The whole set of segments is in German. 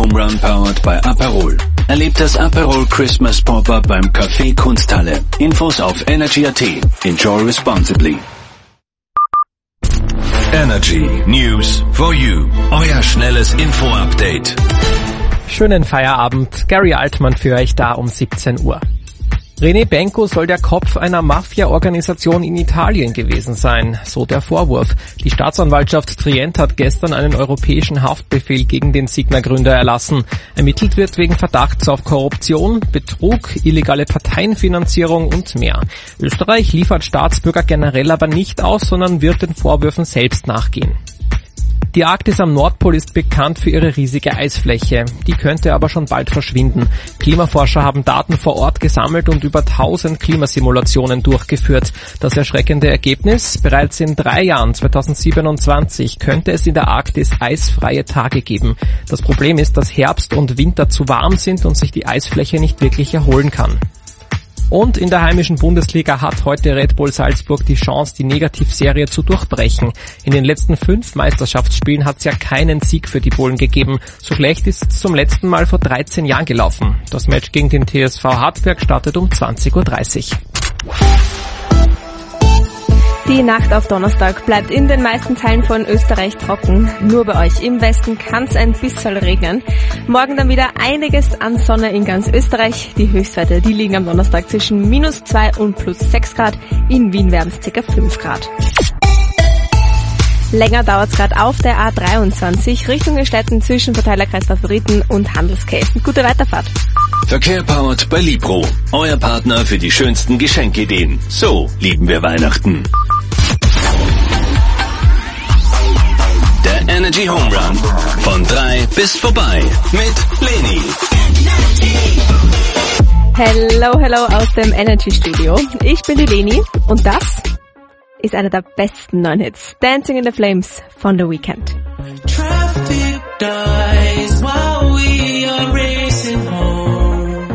Home Run powered by Aperol. Erlebt das Aperol Christmas Pop-Up beim Café Kunsthalle. Infos auf Energy.at. Enjoy responsibly. Energy News for you. Euer schnelles Info-Update. Schönen Feierabend. Gary Altmann für euch da um 17 Uhr. René Benko soll der Kopf einer Mafia-Organisation in Italien gewesen sein, so der Vorwurf. Die Staatsanwaltschaft Trient hat gestern einen europäischen Haftbefehl gegen den Signa-Gründer erlassen. Ermittelt wird wegen Verdachts auf Korruption, Betrug, illegale Parteienfinanzierung und mehr. Österreich liefert Staatsbürger generell aber nicht aus, sondern wird den Vorwürfen selbst nachgehen. Die Arktis am Nordpol ist bekannt für ihre riesige Eisfläche. Die könnte aber schon bald verschwinden. Klimaforscher haben Daten vor Ort gesammelt und über 1000 Klimasimulationen durchgeführt. Das erschreckende Ergebnis? Bereits in 3 Jahren, 2027, könnte es in der Arktis eisfreie Tage geben. Das Problem ist, dass Herbst und Winter zu warm sind und sich die Eisfläche nicht wirklich erholen kann. Und in der heimischen Bundesliga hat heute Red Bull Salzburg die Chance, die Negativserie zu durchbrechen. In den letzten 5 Meisterschaftsspielen hat es ja keinen Sieg für die Bullen gegeben. So schlecht ist es zum letzten Mal vor 13 Jahren gelaufen. Das Match gegen den TSV Hartberg startet um 20.30 Uhr. Die Nacht auf Donnerstag bleibt in den meisten Teilen von Österreich trocken. Nur bei euch im Westen kann es ein bisschen regnen. Morgen dann wieder einiges an Sonne in ganz Österreich. Die Höchstwerte, die liegen am Donnerstag zwischen -2 und +6 Grad. In Wien werden es ca. 5 Grad. Länger dauert es gerade auf der A23 Richtung Städten zwischen Verteilerkreis Favoriten und Handelsquai. Gute Weiterfahrt. Verkehr powered bei Libro. Euer Partner für die schönsten Geschenkideen. So lieben wir Weihnachten. Der Energy Home Run. Von 3 bis vorbei. Mit Leni. Hello aus dem Energy Studio. Ich bin die Leni und das ist einer der besten neuen Hits. Dancing in the Flames von The Weeknd. Traffic dies while we are racing home.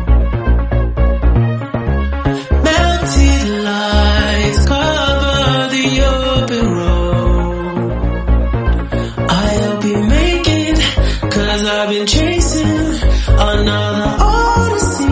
Melted lights cover the open road. I'll be making, 'cause I've been chasing another odyssey.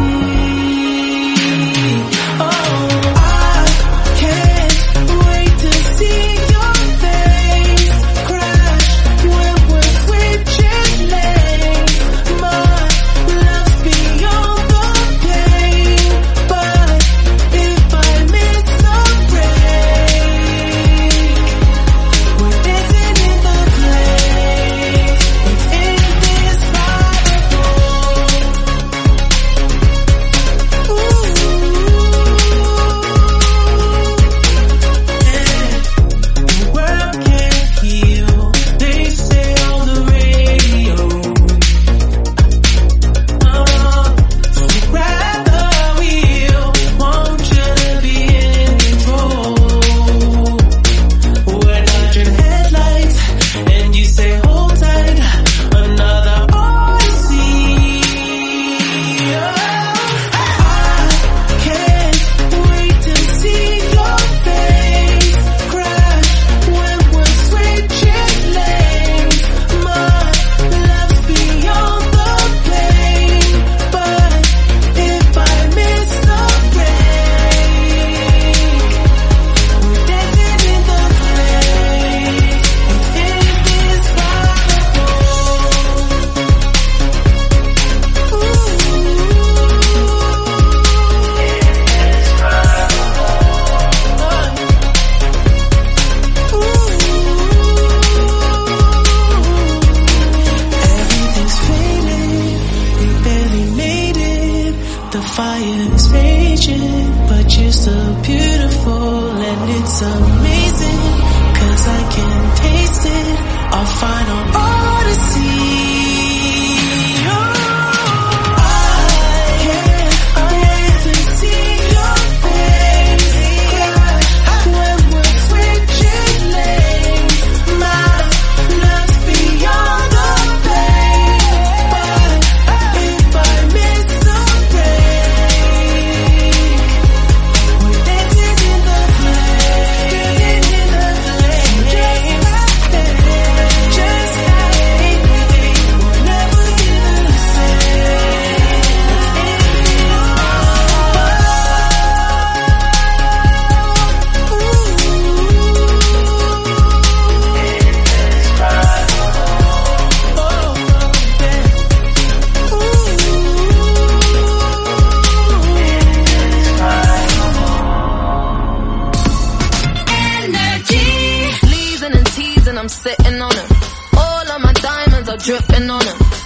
It's amazing, 'cause I can taste it. Our final odyssey.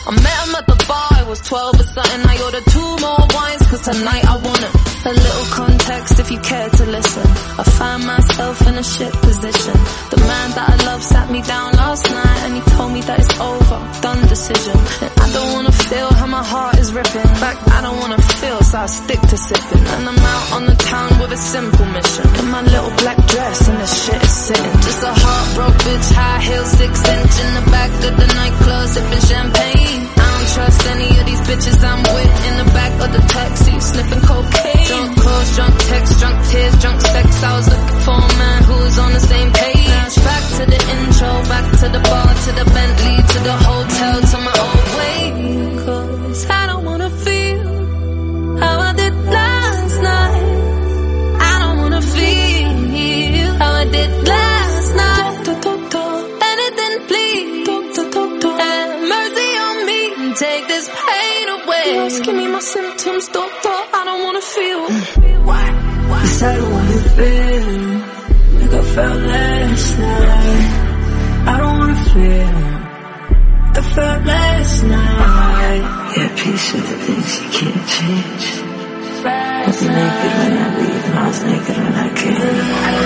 I met him at the bar, I was 12 or something. I ordered 2 more wines, cause tonight I want it. A little context if you care to listen. I find myself in a shit position. The man that I love sat me down last night and he told me that it's over, done decision. And I don't wanna feel how my heart is ripping. In fact, I don't wanna feel, so I stick to sipping. And I'm out on the town with a simple mission. In my little black dress and the shit is sitting. Just a heartbroken bitch, high heels, 6-inch in the back of the nightclub, sipping champagne. I don't trust any of these bitches I'm with in the back of the taxi, sniffing cocaine. Drunk calls, drunk texts, drunk tears, drunk sex. I was looking for a man who was on the same page. Back to the intro, back to the bar, to the Bentley, to the hotel, to my old way. Cause I don't wanna feel how I did last night. I don't wanna feel how I did last night. Anything please, have mercy on me and take this pain away. Just give me my symptoms, doctor, I don't wanna feel. Cause I don't wanna feel like I felt last night. I don't wanna feel like I felt last night. Yeah, peace with the things you can't change. I was naked when I leave and I was naked when I came.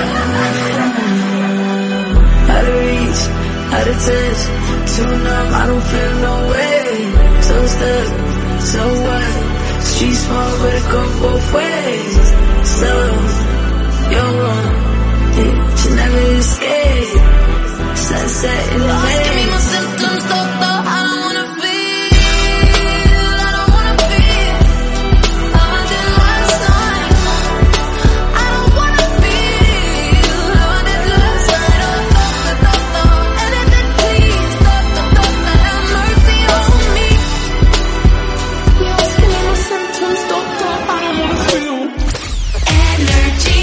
Out of reach, out of touch, too numb, I don't feel no way. So stuck, so what? Street small, but it go both ways. So, you're wrong, it should never escape. Sunset in the Lost, give me my symptoms, doctor, I don't wanna feel, I don't wanna feel how I did last night. I don't wanna feel how I did last night. Oh, doctor, anything please, doctor, have mercy on me. Just give me my symptoms, doctor, I don't wanna feel. Energy.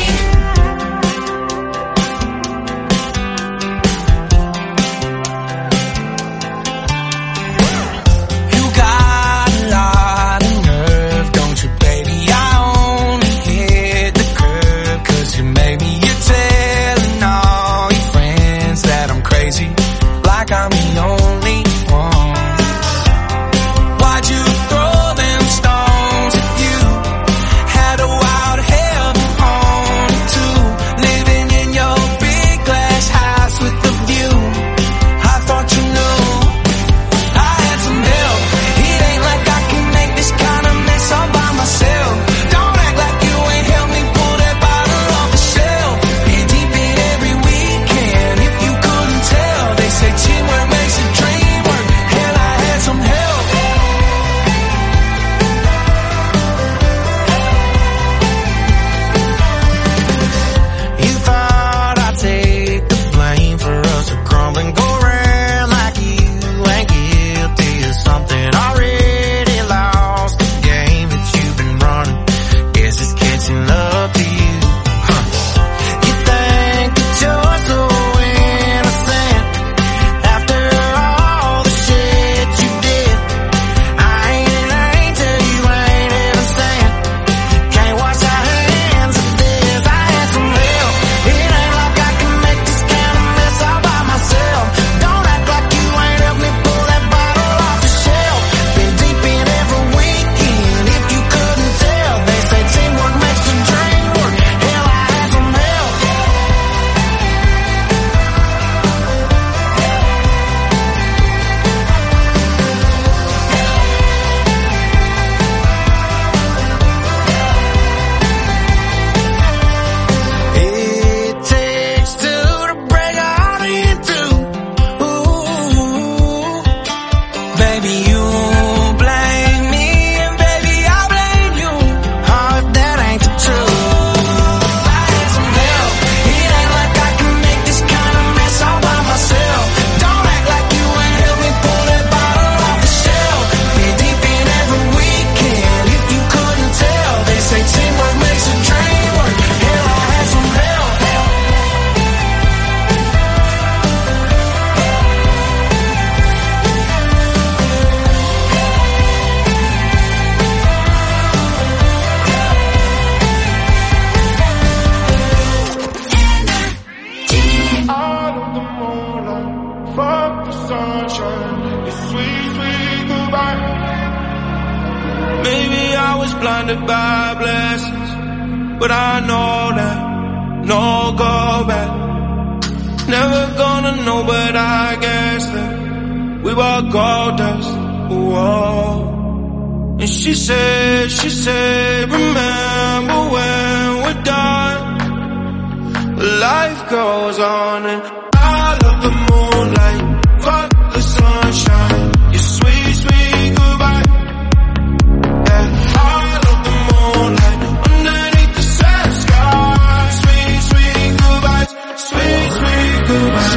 blinded by blessings, but I know that no go back. Never gonna know, but I guess that we were gold dust. Whoa. And she said, remember when we're done, life goes on. And I love the moonlight, fuck the sunshine, your sweet, sweet goodbye. Yeah, I love the moonlight, underneath the sad sky. Sweet, sweet goodbyes, sweet, sweet goodbyes.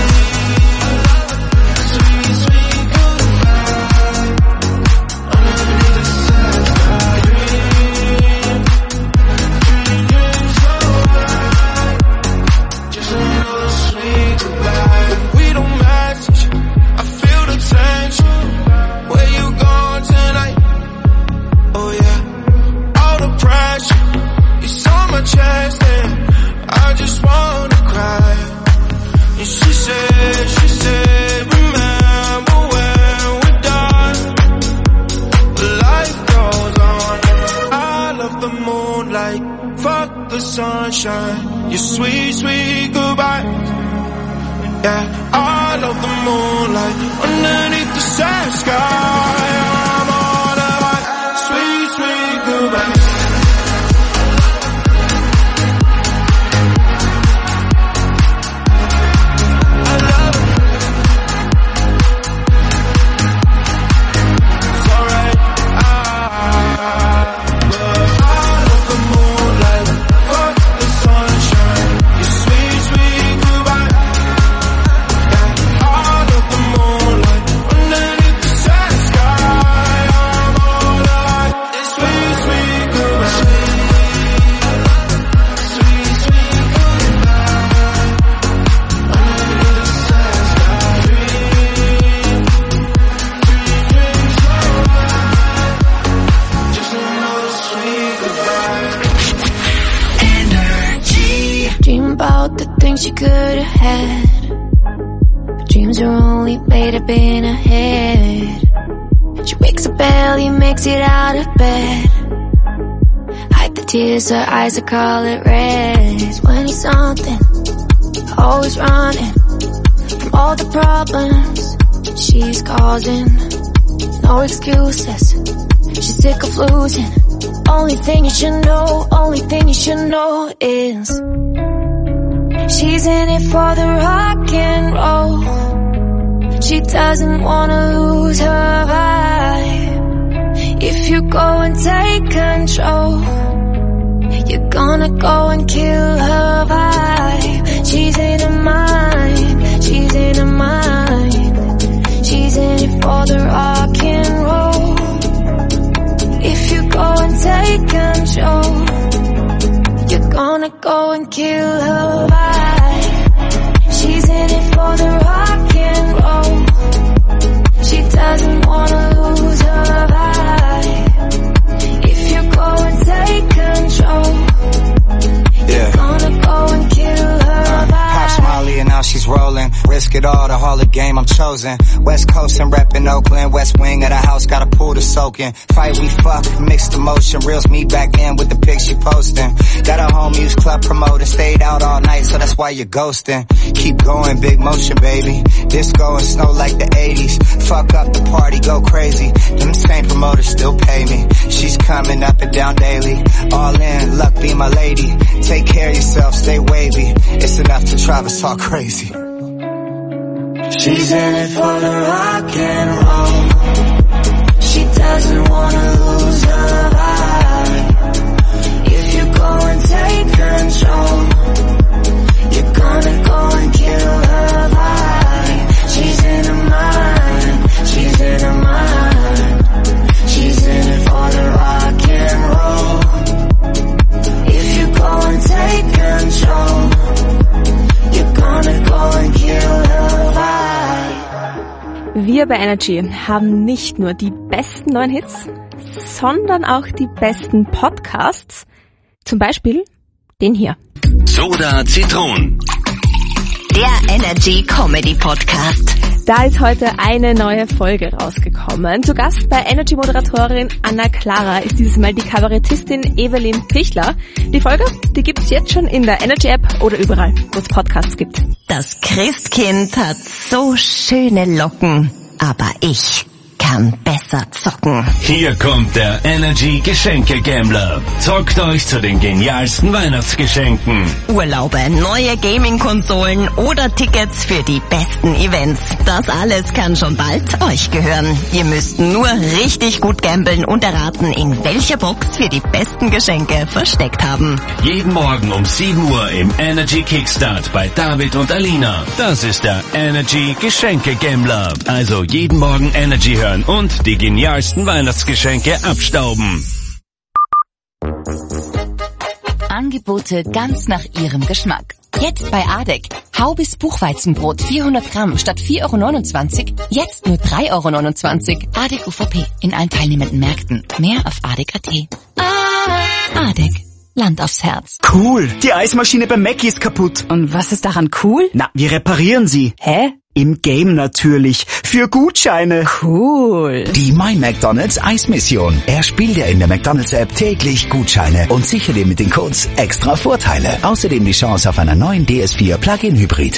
Sunshine, your sweet, sweet goodbye. Yeah, I love the moonlight underneath the sad sky. I'm all about sweet, sweet goodbye. She could have had, but dreams are only made up in her head. She wakes up early, makes it out of bed, hide the tears, her eyes are color red. 20-something, always running from all the problems she's causing. No excuses, she's sick of losing. Only thing you should know is she's in it for the rock and roll. She doesn't wanna lose her vibe. If you go and take control, you're gonna go and kill her vibe. She's in her mind, she's in her mind. She's in it for the rock and roll. If you go and take control, you're gonna go and kill her vibe. She's in it for the rock and roll. She doesn't wanna lose her vibe. If you go and take control, you're gonna go and kill her vibe. Pops Molly and now she's rolling. Risk it all, the Harley game, I'm chosen. West Coast and reppin' Oakland. West wing of the house, got a pool to soak in. Fight, we fuck, mixed emotion. Reels me back in with the pics she posting. Got a home use club promoter. Stayed out all night, so that's why you're ghosting. Keep going, big motion, baby. Disco and snow like the 80s. Fuck up the party, go crazy. Them same promoters still pay me. She's coming up and down daily. All in, luck be my lady. Take care of yourself, stay wavy. It's enough to drive us all crazy. She's in it for the rock and roll. She doesn't wanna lose her vibe. If you go and take control, you're gonna go and kill her vibe. She's in her mind, she's in her mind. She's in it for the rock and roll. If you go and take control, you're gonna go and kill her vibe. Wir bei Energy haben nicht nur die besten neuen Hits, sondern auch die besten Podcasts. Zum Beispiel den hier. Soda Zitron. Der Energy Comedy Podcast. Da ist heute eine neue Folge rausgekommen. Zu Gast bei Energy-Moderatorin Anna Clara ist dieses Mal die Kabarettistin Evelyn Pichler. Die Folge, die gibt's jetzt schon in der Energy-App oder überall, wo es Podcasts gibt. Das Christkind hat so schöne Locken, aber ich kann besser zocken. Hier kommt der Energy Geschenke-Gambler. Zockt euch zu den genialsten Weihnachtsgeschenken. Urlaube, neue Gaming-Konsolen oder Tickets für die besten Events. Das alles kann schon bald euch gehören. Ihr müsst nur richtig gut gamblen und erraten, in welcher Box wir die besten Geschenke versteckt haben. Jeden Morgen um 7 Uhr im Energy Kickstart bei David und Alina. Das ist der Energy Geschenke-Gambler. Also jeden Morgen Energy hören und die genialsten Weihnachtsgeschenke abstauben. Angebote ganz nach Ihrem Geschmack. Jetzt bei ADEC. Haubis Buchweizenbrot 400 Gramm statt 4,29 €, jetzt nur 3,29 €. ADEC UVP in allen teilnehmenden Märkten. Mehr auf ADEC.at. ADEC. Land aufs Herz. Cool, die Eismaschine beim Mackie ist kaputt. Und was ist daran cool? Na, wir reparieren sie. Hä? Im Game natürlich. Für Gutscheine. Cool. Die My McDonald's Eismission. Erspiel dir in der McDonald's App täglich Gutscheine und sichere dir mit den Codes extra Vorteile. Außerdem die Chance auf einer neuen DS4 Plug-in Hybrid.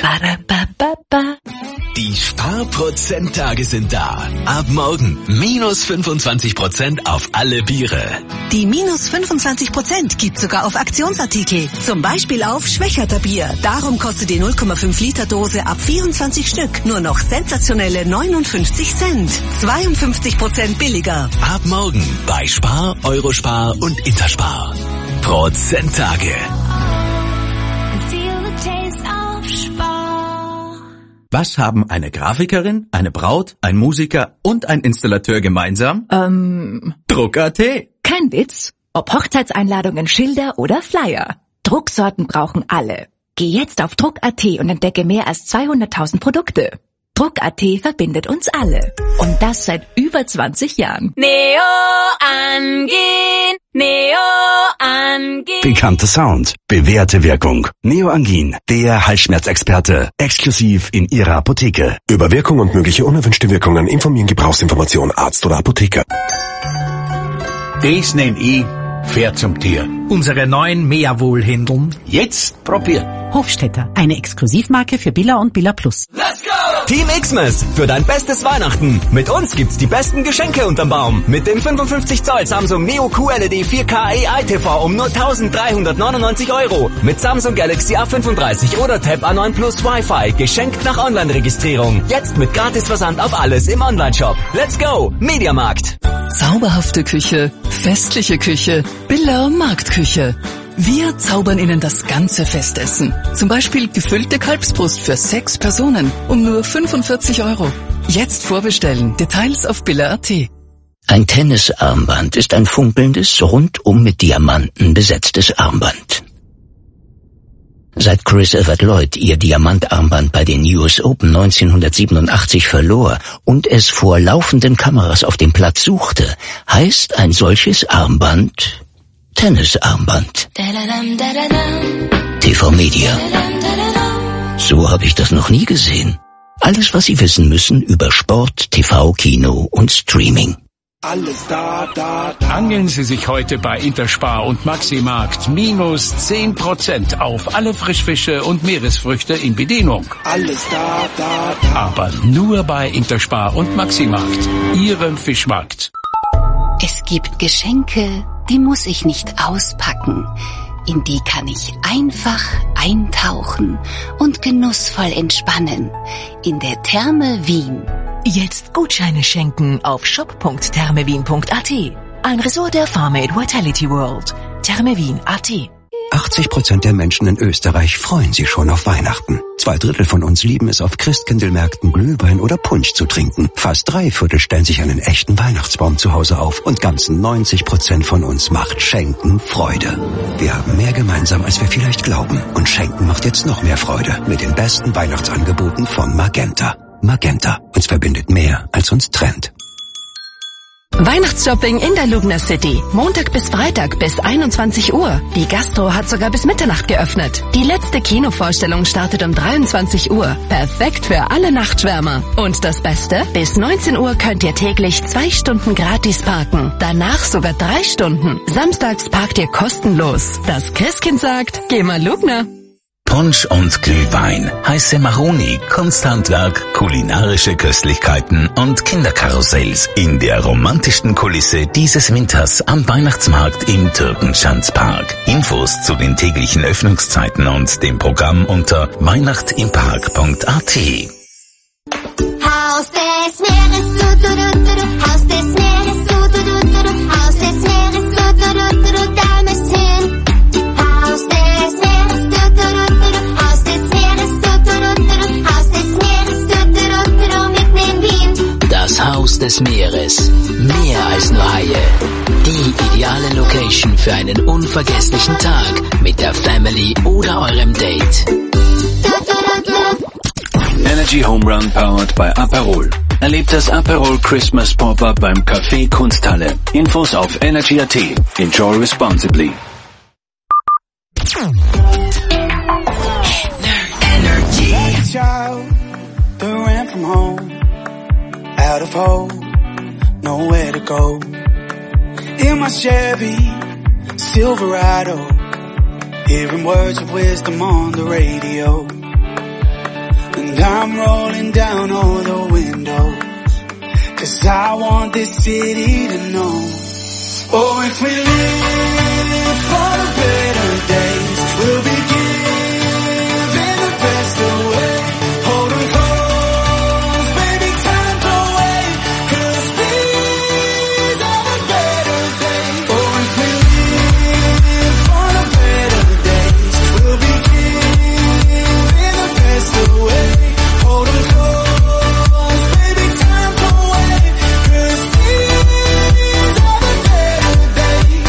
Die Sparprozenttage sind da. Ab morgen minus 25% auf alle Biere. Die minus 25% gibt's sogar auf Aktionsartikel. Zum Beispiel auf Schwächerter Bier. Darum kostet die 0,5 Liter Dose ab 24 Stück nur noch sensationelle 59 Cent. 52% billiger. Ab morgen bei Spar, Eurospar und Interspar. Prozenttage. Was haben eine Grafikerin, eine Braut, ein Musiker und ein Installateur gemeinsam? Druck.at. Kein Witz. Ob Hochzeitseinladungen, Schilder oder Flyer. Drucksorten brauchen alle. Geh jetzt auf Druck.at und entdecke mehr als 200.000 Produkte. Druck.at verbindet uns alle. Und das seit über 20 Jahren. Neo Angin, Neo Angin. Bekannter Sound, bewährte Wirkung. Neo Angin, der Halsschmerzexperte. Exklusiv in Ihrer Apotheke. Über Wirkung und mögliche unerwünschte Wirkungen informieren Gebrauchsinformation Arzt oder Apotheker. Das nenn ich fair zum Tier. Unsere neuen Meerwohlhändeln. Jetzt probiert. Hofstetter, eine Exklusivmarke für Billa und Billa Plus. Let's go! Team Xmas, für dein bestes Weihnachten. Mit uns gibt's die besten Geschenke unterm Baum. Mit dem 55 Zoll Samsung Neo QLED 4K AI TV um nur 1.399 €. Mit Samsung Galaxy A35 oder Tab A9 Plus Wi-Fi. Geschenkt nach Online-Registrierung. Jetzt mit Gratisversand auf alles im Onlineshop. Let's go! Mediamarkt. Zauberhafte Küche, festliche Küche, Billa Marktküche. Wir zaubern Ihnen das ganze Festessen. Zum Beispiel gefüllte Kalbsbrust für 6 Personen um nur 45 €. Jetzt vorbestellen. Details auf Billa.at. Ein Tennisarmband ist ein funkelndes, rundum mit Diamanten besetztes Armband. Seit Chris Evert Lloyd ihr Diamantarmband bei den US Open 1987 verlor und es vor laufenden Kameras auf dem Platz suchte, heißt ein solches Armband Tennisarmband. TV Media. So habe ich das noch nie gesehen. Alles, was Sie wissen müssen über Sport, TV, Kino und Streaming. Alles da. Hangeln Sie sich heute bei Interspar und Maximarkt minus 10% auf alle Frischfische und Meeresfrüchte in Bedienung. Alles da. Aber nur bei Interspar und Maximarkt, Ihrem Fischmarkt. Es gibt Geschenke, die muss ich nicht auspacken. In die kann ich einfach eintauchen und genussvoll entspannen. In der Therme Wien. Jetzt Gutscheine schenken auf shop.thermewien.at. Ein Ressort der Farmate Vitality World. Thermewien.at. 80% der Menschen in Österreich freuen sich schon auf Weihnachten. 2/3 von uns lieben es, auf Christkindlmärkten Glühwein oder Punsch zu trinken. Fast 3/4 stellen sich einen echten Weihnachtsbaum zu Hause auf. Und ganzen 90% von uns macht Schenken Freude. Wir haben mehr gemeinsam, als wir vielleicht glauben. Und Schenken macht jetzt noch mehr Freude mit den besten Weihnachtsangeboten von Magenta. Magenta. Uns verbindet mehr, als uns trennt. Weihnachtsshopping in der Lugner City. Montag bis Freitag bis 21 Uhr. Die Gastro hat sogar bis Mitternacht geöffnet. Die letzte Kinovorstellung startet um 23 Uhr. Perfekt für alle Nachtschwärmer. Und das Beste? Bis 19 Uhr könnt ihr täglich 2 Stunden gratis parken. Danach sogar 3 Stunden. Samstags parkt ihr kostenlos. Das Christkind sagt, geh mal Lugner. Punsch und Glühwein, heiße Maroni, Kunsthandwerk, kulinarische Köstlichkeiten und Kinderkarussells in der romantischsten Kulisse dieses Winters am Weihnachtsmarkt im Türkenschanzpark. Infos zu den täglichen Öffnungszeiten und dem Programm unter weihnachtimpark.at. Haus des Meeres, Haus des Meeres, Haus des Meeres, da müsst hin. Haus des Meeres, Haus des Meeres, Haus des Meeres, mitten in Wien. Das Haus des Meeres. Mehr als nur Haie. Die ideale Location für einen unvergesslichen Tag mit der Family oder eurem Date. Energy Home Run powered by Aperol. Erlebt das Aperol Christmas Pop-Up beim Café Kunsthalle. Infos auf Energy.at. Enjoy responsibly. Energy. Like a child that ran from home, out of hope, nowhere to go. In my Chevy Silverado, hearing words of wisdom on the radio. And I'm rolling down all the windows, 'cause I want this city to know. Oh, if we live for the better days, we'll be giving the best away. Hold 'em close, baby, time to wait, 'cause these are the better days. Oh, if we live for the better days, we'll be giving the best away. Hold 'em close, baby, time to wait, 'cause these are the better days.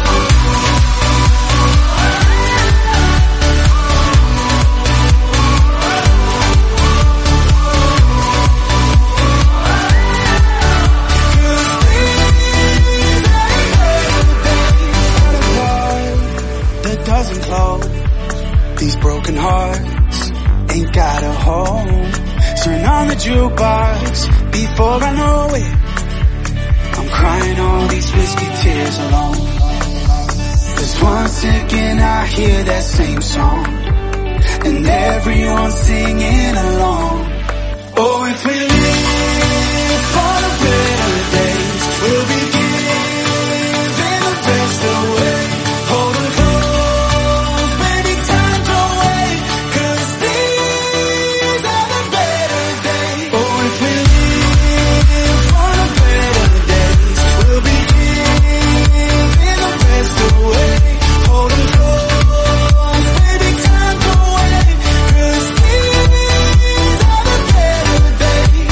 That doesn't close. These broken hearts ain't got a home. Turn on the jukebox before I know it. I'm crying all these whiskey tears alone. 'Cause once again I hear that same song, and everyone's singing along. Oh, if we live for the better days, we'll be giving the best away. Hold 'em close, baby, time to wait, 'cause these are the better days. Oh, if we live for the better days, we'll be giving the best away. Hold 'em close, baby, time to wait, 'cause these are the better days.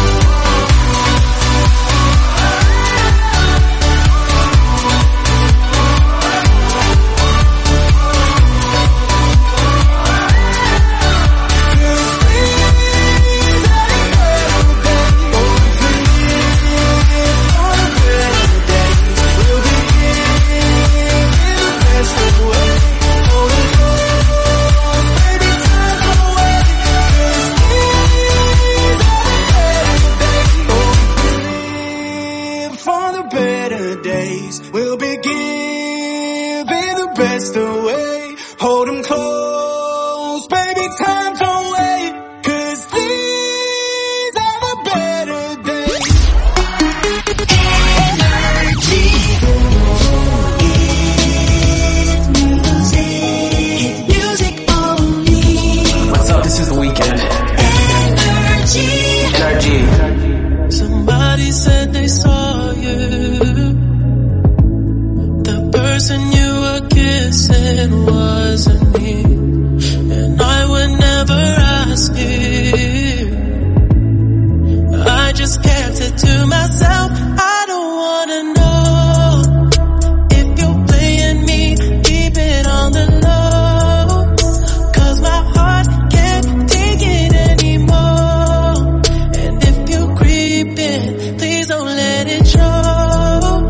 For the better days, we'll be giving the best away. Hold 'em close, baby, time to wait, 'cause these are the better days. Energy. Music only. What's up? This is The Weeknd. Energy. Somebody said they saw you. The person you were kissing wasn't me, and I would never ask you. I just kept it to myself. I don't wanna know if you're playing me, keep it on the low, 'cause my heart can't take it anymore. And if you're creeping, please don't let it show.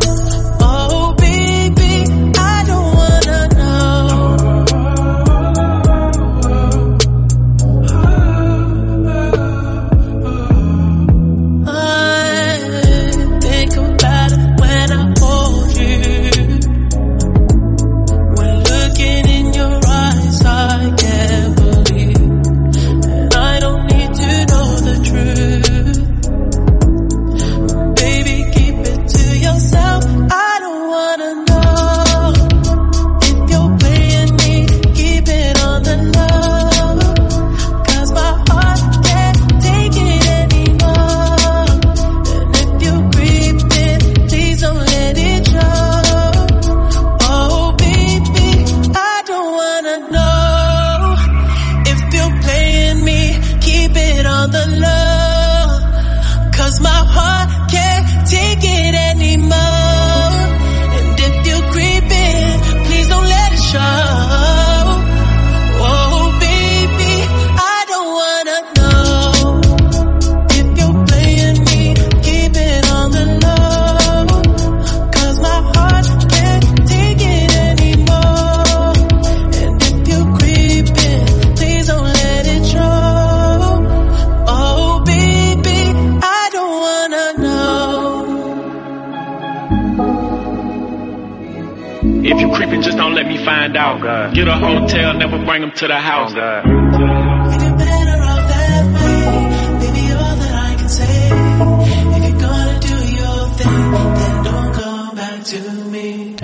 If you creeping, just don't let me find out. Get a hotel, never bring them to the house. You're better off that way. Baby, all that I can say. If you're gonna do your thing, then don't come back to me.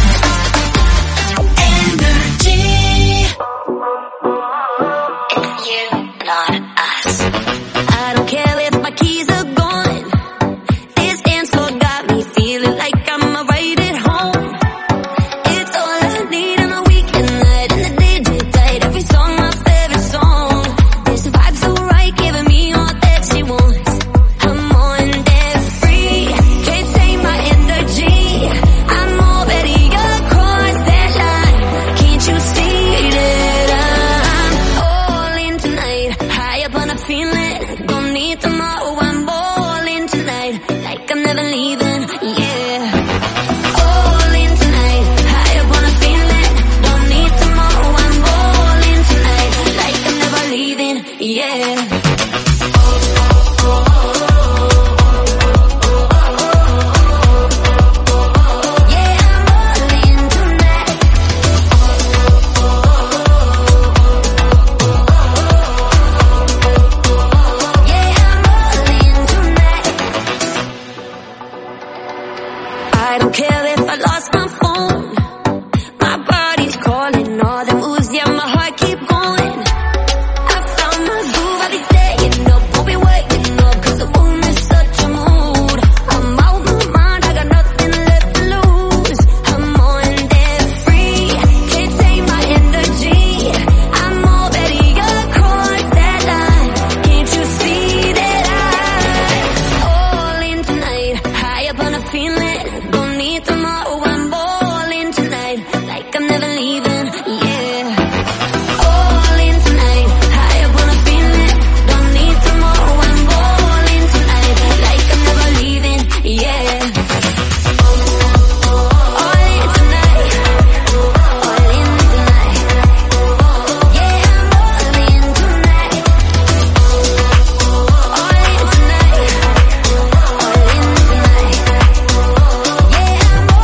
Energy. You, not us. I don't care if my keys are gone. This dance floor got me feeling like I'm right at home. It's all I need on a weekend night, and the DJ played every song, my favorite song. This vibe so right, giving me all that she wants. I'm on that free, can't take my energy. I'm already across that line. Can't you see that I'm all in tonight? High up on a feeling, don't need tomorrow. I'm all in tonight, like I'm never leaving. Yeah. All in tonight, high up on a feeling, don't need tomorrow. I'm all in tonight, like I'm never leaving. Yeah. I don't care if I lost my phone. My body's calling, all the moves, yeah, my heart keep going. I found my groove, I'll be staying up, won't be waking up, 'cause the room is such a mood. I'm out my mind, I got nothing left to lose. I'm on that free, can't take my energy. I'm already across that line. Can't you see that I'm all in tonight? High up on a feeling, don't need tomorrow. I'm all in tonight, like I'm never leaving. Yeah. All in tonight, high up on a feeling, don't need tomorrow. I'm all in tonight, like I'm never leaving. Yeah. All in tonight, all in tonight. Yeah, I'm all in tonight. All in tonight, all in tonight. Yeah, I'm all in tonight.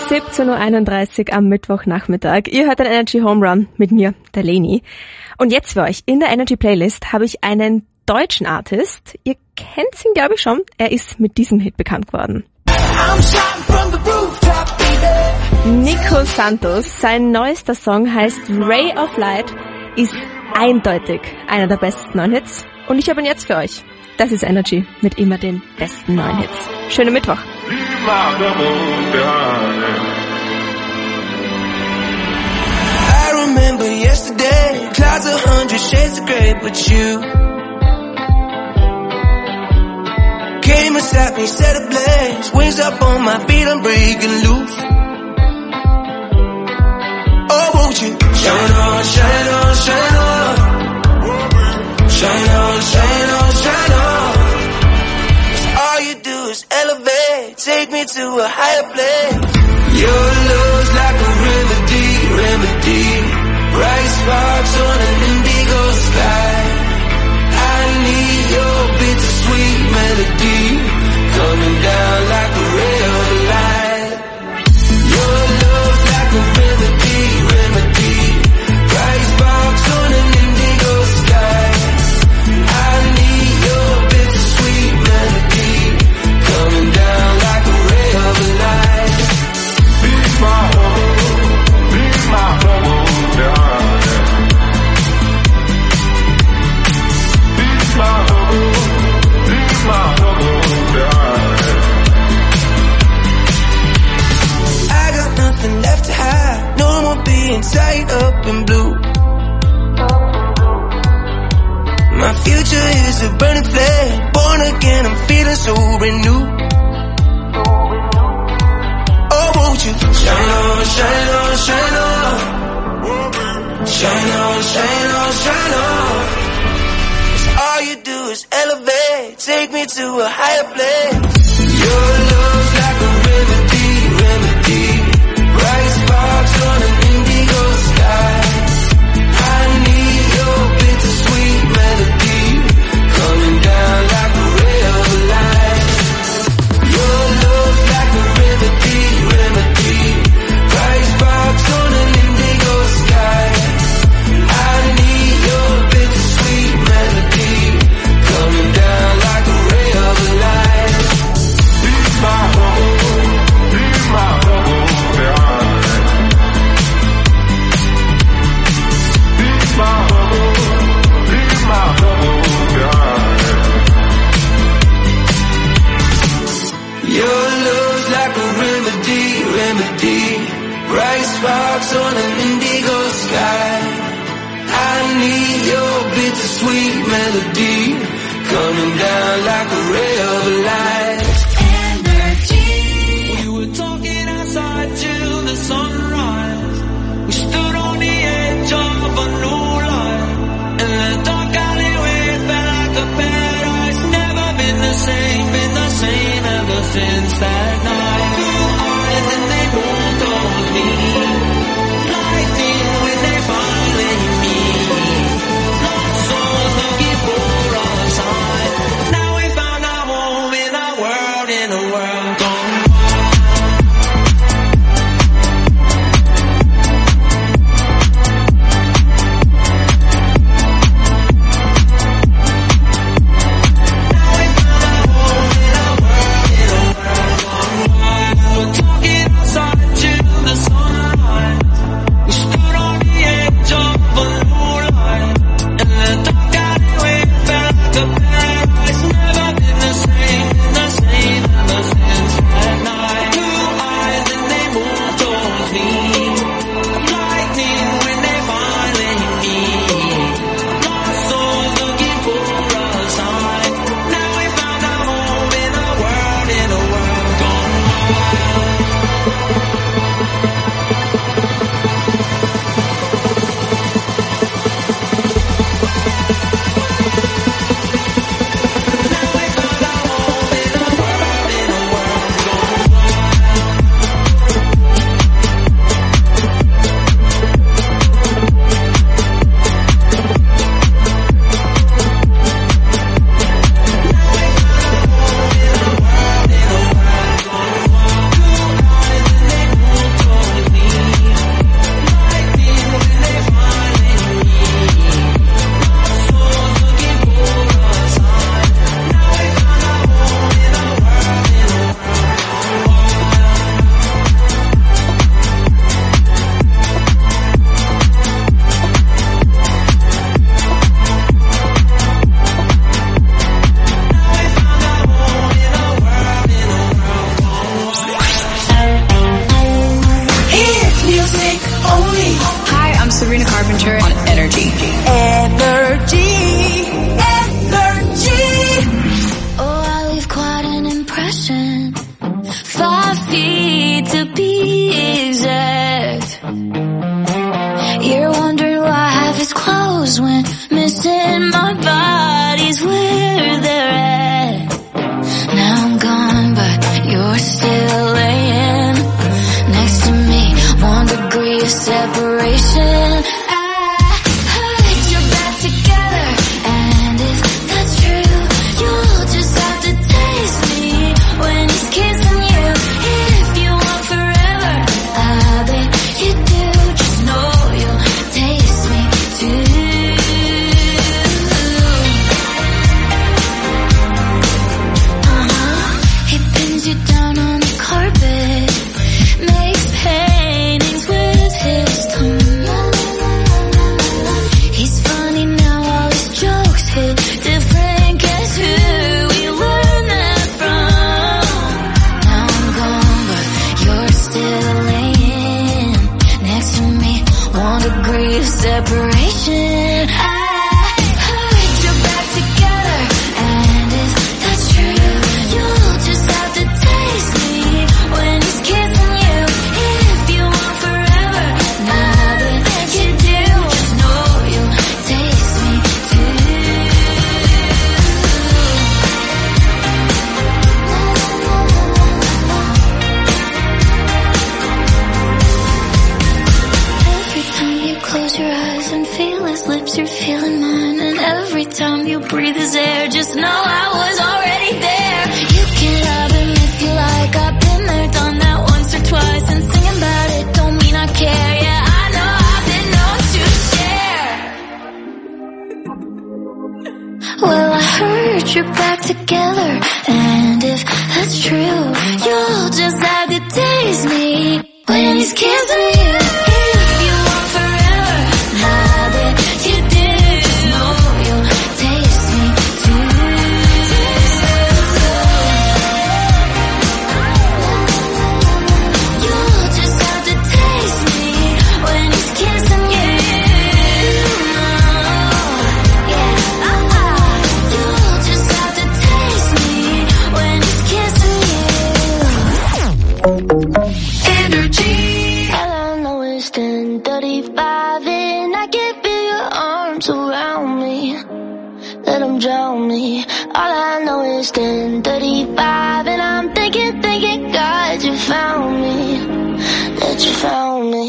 17.31 Uhr am Mittwochnachmittag. Ihr hört den Energy Home Run mit mir, der Leni. Und jetzt für euch in der Energy Playlist habe ich einen deutschen Artist. Ihr kennt ihn, glaube ich, schon. Er ist mit diesem Hit bekannt geworden. Nico Santos, sein neuester Song heißt Ray of Light, ist eindeutig einer der besten neuen Hits. Und ich habe ihn jetzt für euch. Das ist Energy mit immer den besten neuen Hits. Schönen Mittwoch. I remember yesterday, clouds 100 shades of grey, but you came and sat me, set ablaze, wings up on my feet, I'm breaking loose. Oh, won't you shine on, shine on, shine on, shine on, shine on, shine on. 'Cause all you do is elevate, take me to a higher place. Your love's like a remedy, remedy. Bright sparks on an indigo sky. I need your bittersweet melody, coming down like a ray of light. Your love's like a remedy, remedy. Bright sparks on an indigo sky. I need your bittersweet melody, coming down like a ray of light. Be my home, be my home, darling. Be my home, be my home, darling. I got nothing left to hide, no more being tied up in blue. My future is a burning flame, born again, I'm feeling so renewed. Oh, won't you shine on, shine on, shine on, shine on, shine on, shine on. 'Cause all you do is elevate, take me to a higher place. Your love's like a remedy, remedy. Bright sparks on an indigo sky. I need your bittersweet melody, coming down like a ray of light. Your love's like a remedy, remedy. Bright sparks on an indigo sky. I need your bittersweet melody, coming down like a ray of light. Be my home, be my home, darling. Be my home, be my home, darling. Your love's like a remedy, remedy. Bright sparks on an indigo sky. I need your bittersweet melody, coming down like a ray of light. Energy. We were talking outside till the sunrise. We stood on the edge of a new light, and the dark alleyway felt like a paradise. Never been the same ever since that night. Two eyes and they both told me, lightning when they finally meet. Lost souls looking for a sign. Now we found our home in our world. still laying next to me. 1 degree of separation. I heard you're back together, and if that's true, you'll just have to taste me when he's kissing you. If you want forever, now that you do, just know you'll taste me too. Every time you close your eyes and feel his lips, you're feeling mine. And every time you breathe his air, just know I was already there. You can love him if you like. I've been there, done that once or twice. And singing about it don't mean I care. Yeah, I know I've been known to share. Well, I heard you're back together, and if that's true, you'll just have to taste me when he's kissing you. If you want forever, now that you do, just know you'll taste me too. You'll just have to taste me when he's kissing you. Yeah, you'll just have to taste me when he's kissing you. Energy. All I know is 10:35 and I can feel your arms around me. Let them drown me. All I know is 10:35 and I'm thinking, God, you found me. That you found me.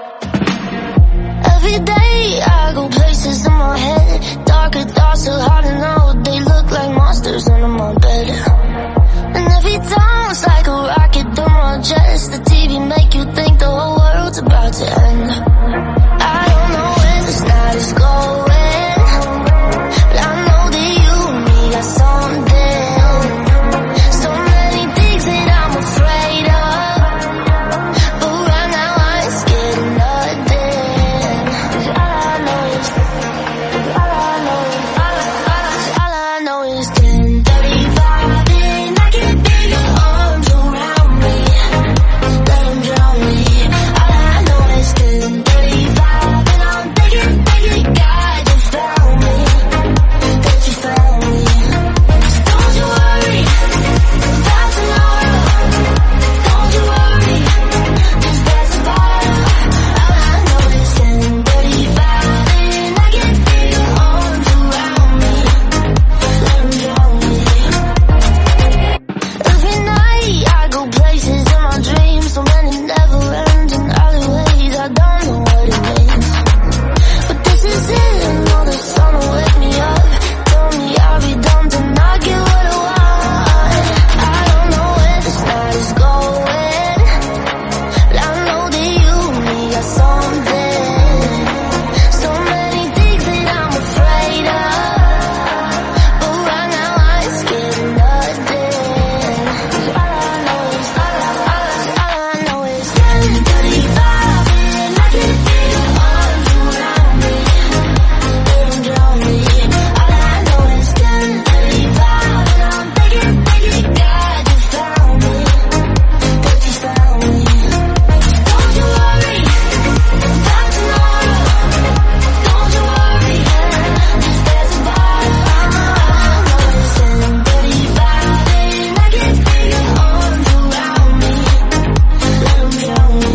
Every day I go places in my head. Darker thoughts so hard to know. They look like monsters under my bed. And every time it's like a rocket through my chest. The TV make you think the whole world's about to end. I don't know where this night is going, but I know that you and me got something. So many things that I'm afraid of, but right now I ain't scared of nothing. 'Cause all I know is 10:35 and I can feel your arms around me. Let them drown me. All I know is 10:35 and I'm thinking, God, you found me. That you found me. So don't you worry about tomorrow. Don't you worry, just pass the bottle. All I know is 10:35 and I can feel your arms around me. Let them drown me. Every night I go places in my dreams, so many never ending alleyways. I don't know what it means, but this is it. I know the sun will wake me up. Tell me I'll be dumb to not get what I want. I don't know where this night is going, but I know that you and me got something. So many things that I'm afraid of, but right now I ain't scared of nothing. 'Cause all I know is 10:35 and I can feel your arms around me. Let them drown me. All I know is 10:35 and I'm thinking, God, you found me. That you found me. Don't you worry about tomorrow. Don't you worry, just pass the bottle. All I know is 10:35 and I can feel your arms around me. Let them drown me.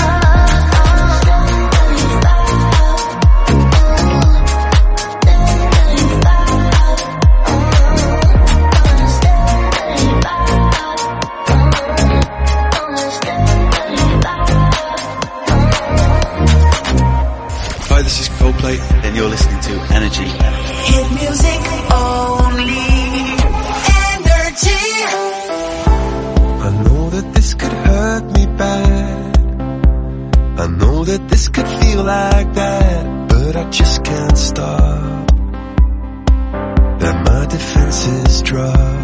Hi, this is Coldplay, and you're listening to Energy. Hit music only. Energy. I know that this could hurt me bad. I know that this could feel like that, but I just can't stop. Let my defenses drop.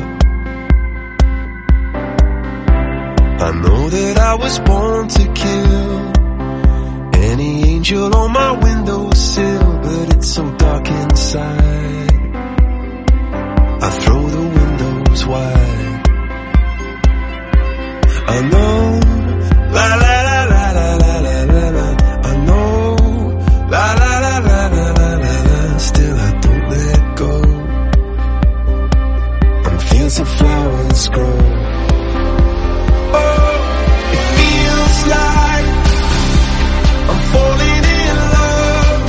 I know that I was born to kill. Any angel on my windowsill, but it's so dark inside. I throw the windows wide. I know La la la la la la la la la. I know. La la la la la la la la. Still I don't let go. And fields of flowers grow. Oh, it feels like I'm falling in love.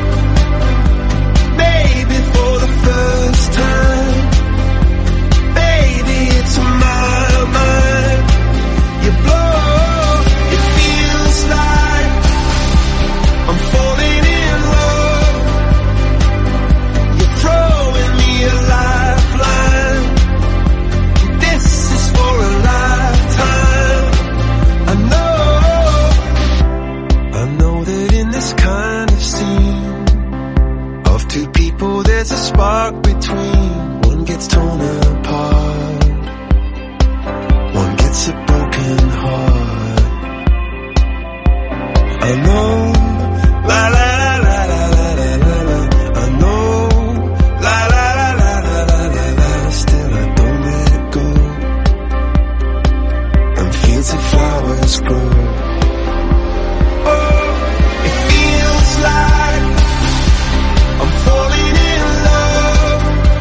Maybe for the first time. Baby, it's on my mind. You blow. It feels like I'm falling in love. You're throwing me a lifeline. This is for a lifetime. I know that in this kind of scene of two people there's a spark between. One gets torn apart, one gets a broken heart. I know, la la la la la la la la. I know, la la la la la la la la. Still I don't let go. And fields of flowers grow. Oh, it feels like I'm falling in love.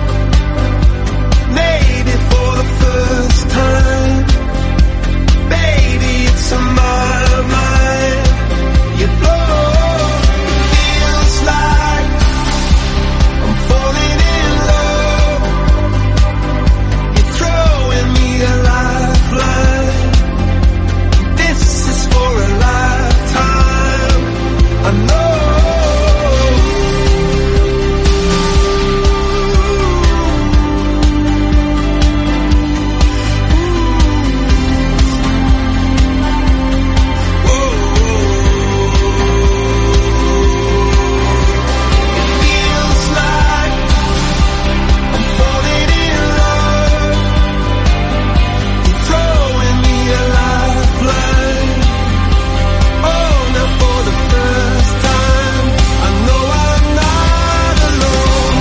Maybe for the first time. Baby, it's on my mind. You blow. It feels like I'm falling in love. You're throwing me a lifeline. This is for a lifetime. I know. Feels like I'm falling in love. You're throwing me a lifeline. Oh, now for the first time, I know I'm not alone.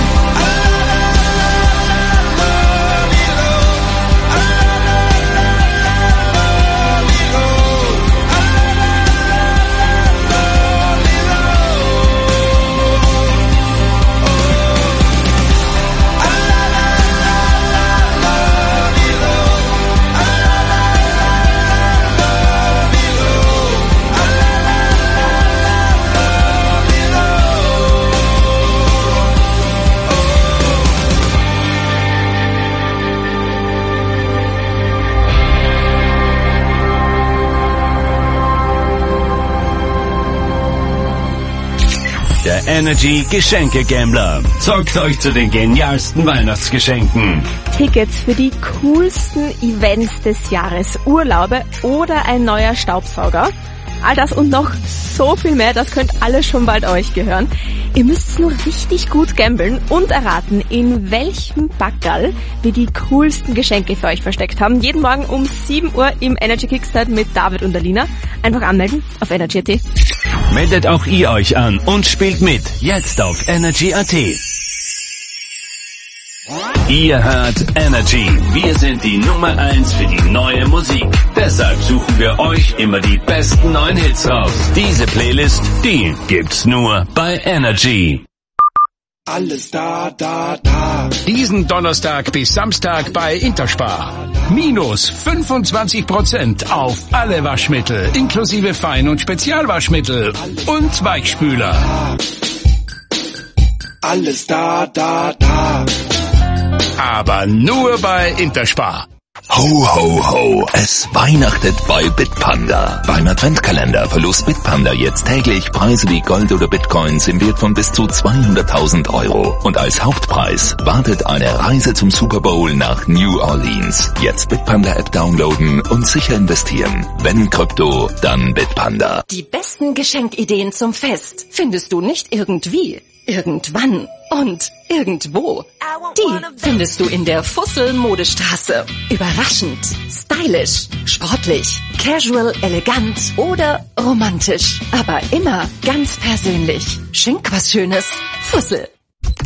Der Energy Geschenke-Gambler zockt euch zu den genialsten Weihnachtsgeschenken. Tickets für die coolsten Events des Jahres, Urlaube oder ein neuer Staubsauger. All das und noch so viel mehr, das könnte alles schon bald euch gehören. Ihr müsst nur richtig gut gambeln und erraten, in welchem Backerl wir die coolsten Geschenke für euch versteckt haben. Jeden Morgen um 7 Uhr im Energy Kickstart mit David und Alina. Einfach anmelden auf Energy.at. Meldet auch ihr euch an und spielt mit. Jetzt auf Energy.at. Ihr hört Energy. Wir sind die Nummer 1 für die neue Musik. Deshalb suchen wir euch immer die besten neuen Hits raus. Diese Playlist, die gibt's nur bei Energy. Alles da, da, da. Diesen Donnerstag bis Samstag bei Interspar. Minus 25% auf alle Waschmittel, inklusive Fein- und Spezialwaschmittel und Weichspüler. Alles da, da, da. Aber nur bei Interspar. Ho, ho, ho, es weihnachtet bei Bitpanda. Beim Adventkalender verlost Bitpanda jetzt täglich Preise wie Gold oder Bitcoins im Wert von bis zu 200.000 Euro. Und als Hauptpreis wartet eine Reise zum Super Bowl nach New Orleans. Jetzt Bitpanda-App downloaden und sicher investieren. Wenn Krypto, dann Bitpanda. Die besten Geschenkideen zum Fest findest du nicht irgendwie, irgendwann und irgendwo. Die findest du in der Fussel-Modestraße. Überraschend, stylisch, sportlich, casual, elegant oder romantisch. Aber immer ganz persönlich. Schenk was Schönes. Fussel.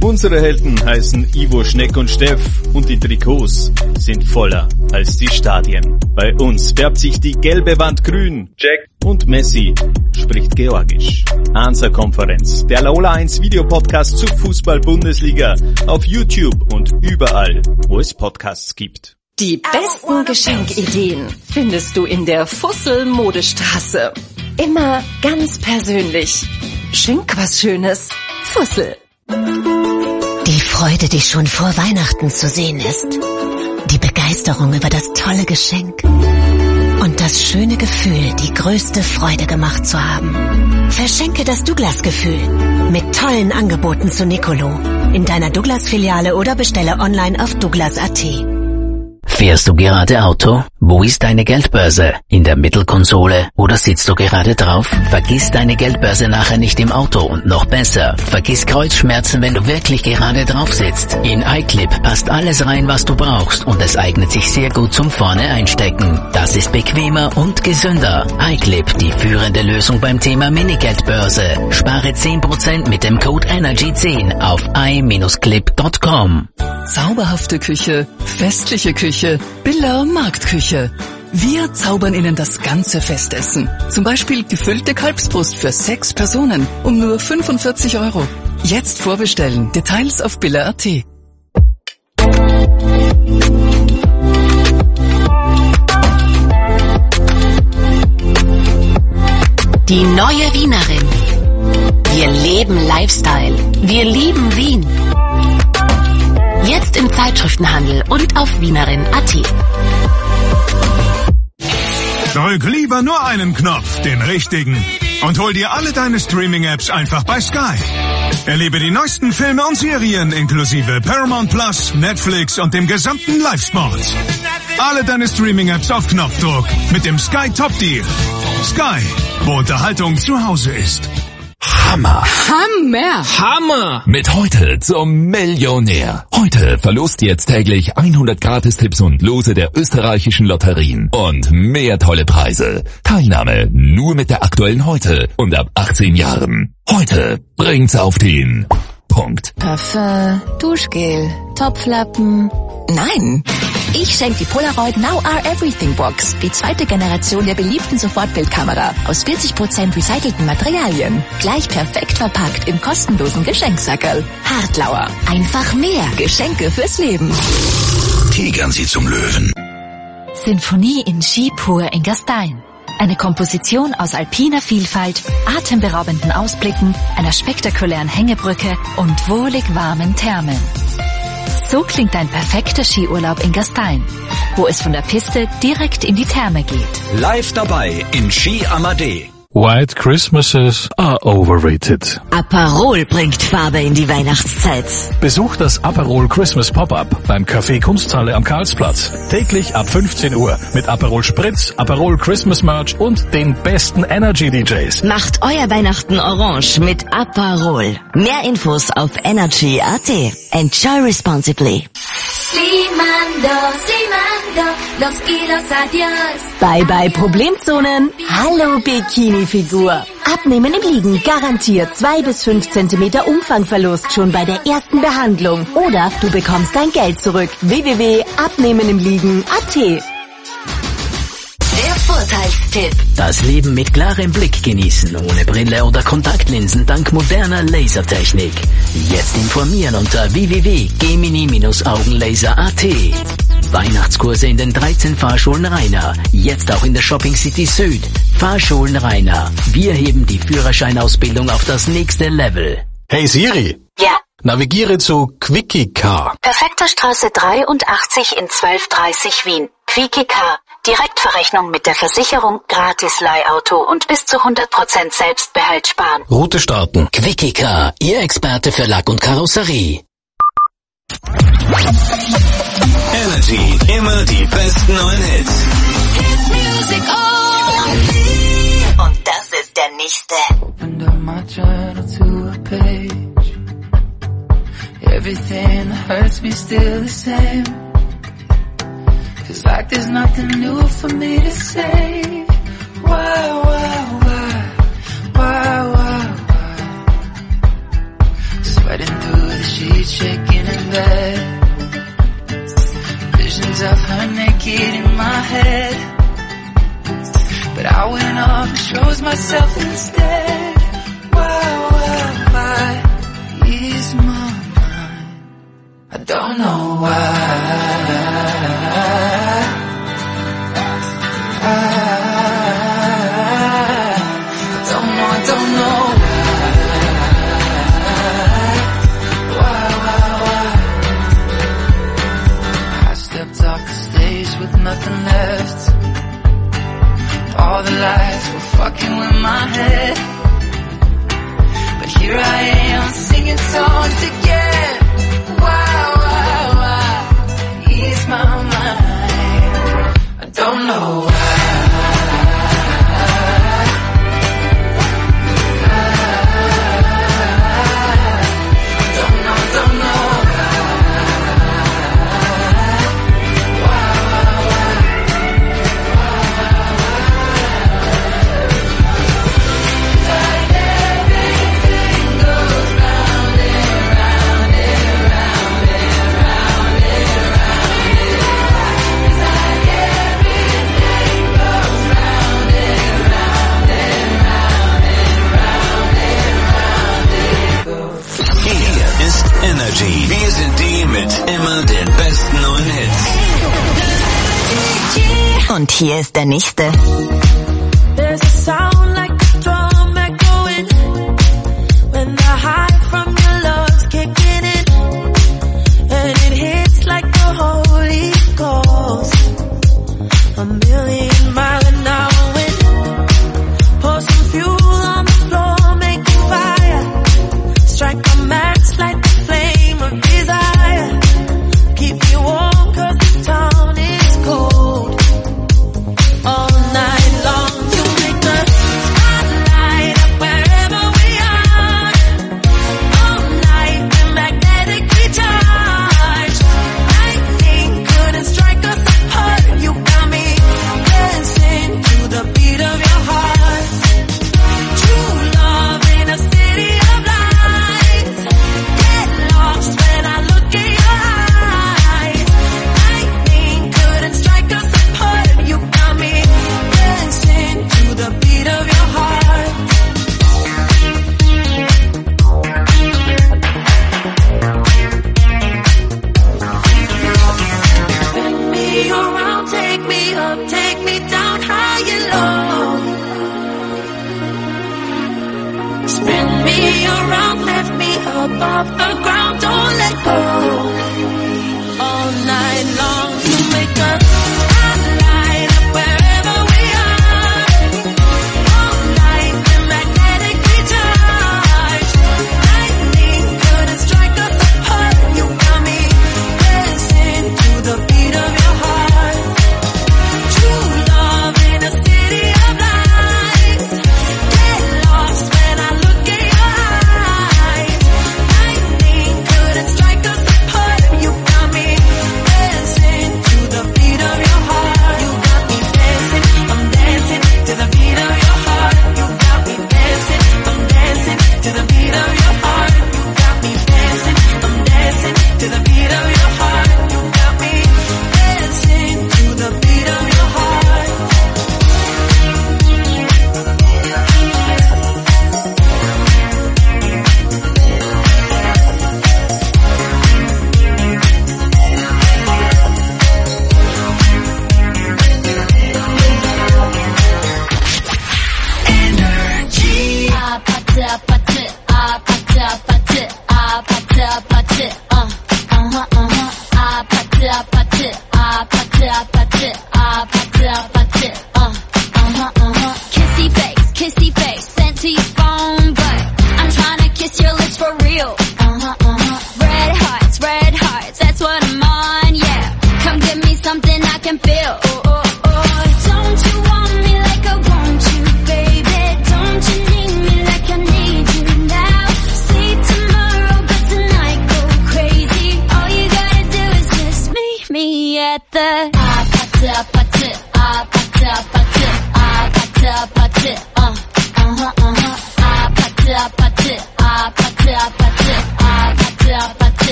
Unsere Helden heißen Ivo, Schneck und Steff und die Trikots sind voller als die Stadien. Bei uns färbt sich die gelbe Wand grün. Jack und Messi spricht Georgisch. Hansa-Konferenz, der Laola 1 Videopodcast zur Fußball-Bundesliga auf YouTube und überall, wo es Podcasts gibt. Die besten Geschenkideen findest du in der Fussel-Modestraße. Immer ganz persönlich. Schenk was Schönes. Fussel. Die Freude, die schon vor Weihnachten zu sehen ist. Die Begeisterung über das tolle Geschenk. Und das schöne Gefühl, die größte Freude gemacht zu haben. Verschenke das Douglas-Gefühl mit tollen Angeboten zu Nicolo in deiner Douglas-Filiale oder bestelle online auf douglas.at. Fährst du gerade Auto? Wo ist deine Geldbörse? In der Mittelkonsole oder sitzt du gerade drauf? Vergiss deine Geldbörse nachher nicht im Auto und noch besser, vergiss Kreuzschmerzen, wenn du wirklich gerade drauf sitzt. In iClip passt alles rein, was du brauchst und es eignet sich sehr gut zum vorne einstecken. Das ist bequemer und gesünder. iClip, die führende Lösung beim Thema Mini-Geldbörse. Spare 10% mit dem Code ENERGY10 auf i-clip.com. Zauberhafte Küche, festliche Küche, Billa Marktküche. Wir zaubern Ihnen das ganze Festessen. Zum Beispiel gefüllte Kalbsbrust für 6 Personen um nur 45 €. Jetzt vorbestellen. Details auf billa.at. Die neue Wienerin. Wir leben Lifestyle. Wir lieben Wien. Jetzt im Zeitschriftenhandel und auf wienerin.at. Drück lieber nur einen Knopf, den richtigen, und hol dir alle deine Streaming-Apps einfach bei Sky. Erlebe die neuesten Filme und Serien inklusive Paramount Plus, Netflix und dem gesamten Live-Sport. Alle deine Streaming-Apps auf Knopfdruck mit dem Sky Top Deal. Sky, wo Unterhaltung zu Hause ist. Hammer! Hammer! Mit heute zum Millionär. Heute verlost jetzt täglich 100 Gratistipps und Lose der österreichischen Lotterien. Und mehr tolle Preise. Teilnahme nur mit der aktuellen Heute und ab 18 Jahren. Heute bringt's auf den Punkt. Parfum, Duschgel, Topflappen. Nein! Ich schenke die Polaroid Now Are Everything Box, die zweite Generation der beliebten Sofortbildkamera aus 40% recycelten Materialien. Gleich perfekt verpackt im kostenlosen Geschenksackerl. Hartlauer. Einfach mehr Geschenke fürs Leben. Tigern Sie zum Löwen. Sinfonie in Ski pur in Gastein. Eine Komposition aus alpiner Vielfalt, atemberaubenden Ausblicken, einer spektakulären Hängebrücke und wohlig warmen Thermen. So klingt ein perfekter Skiurlaub in Gastein, wo es von der Piste direkt in die Therme geht. Live dabei in Ski Amadee. White Christmases are overrated. Aperol bringt Farbe in die Weihnachtszeit. Besucht das Aperol Christmas Pop-Up beim Café Kunsthalle am Karlsplatz. Täglich ab 15 Uhr mit Aperol Spritz, Aperol Christmas Merch und den besten Energy DJs. Macht euer Weihnachten orange mit Aperol. Mehr Infos auf energy.at. Enjoy responsibly. Los kilos, adios. Bye bye Problemzonen. Hallo Bikini-Figur. Abnehmen im Liegen garantiert 2 bis 5 Zentimeter Umfangverlust schon bei der ersten Behandlung. Oder du bekommst dein Geld zurück. www.abnehmenimliegen.at. Der Vorteilstipp. Das Leben mit klarem Blick genießen, ohne Brille oder Kontaktlinsen dank moderner Lasertechnik. Jetzt informieren unter www.gemini-augenlaser.at. Weihnachtskurse in den 13 Fahrschulen Rainer. Jetzt auch in der Shopping City Süd. Fahrschulen Rainer. Wir heben die Führerscheinausbildung auf das nächste Level. Hey Siri. Ja. Navigiere zu Quickie Car. Perfekter Straße 83 in 1230 Wien. Quickie Car. Direktverrechnung mit der Versicherung, gratis Leihauto und bis zu 100% Selbstbehalt sparen. Route starten. Quickie Car, Ihr Experte für Lack und Karosserie. Energy, immer die besten neuen Hits. Und das ist der nächste. Opened up my journal to a page. Everything that hurts me still the same. Feels like there's nothing new for me to say. Why? Sweating through the sheets. chose myself instead. Why ease my mind? I don't know why. I don't know why. I stepped off the stage with nothing left. All the lights were fucking with my head. But here I am singing songs again. Why ease my mind? I don't know why. Energy. Wir sind die mit immer den besten neuen Hits. Und hier ist der nächste. There's a sound like a drum echoing when the high from your love's kicking in, and it hits like the Holy Ghost. A million mile an hour wind. Pour some fuel on the floor, make a fire. Strike a match, light the flame of desire. Keep me warm 'cause the town is cold. All night long.